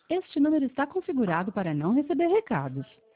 Este número está configurado para não receber recados.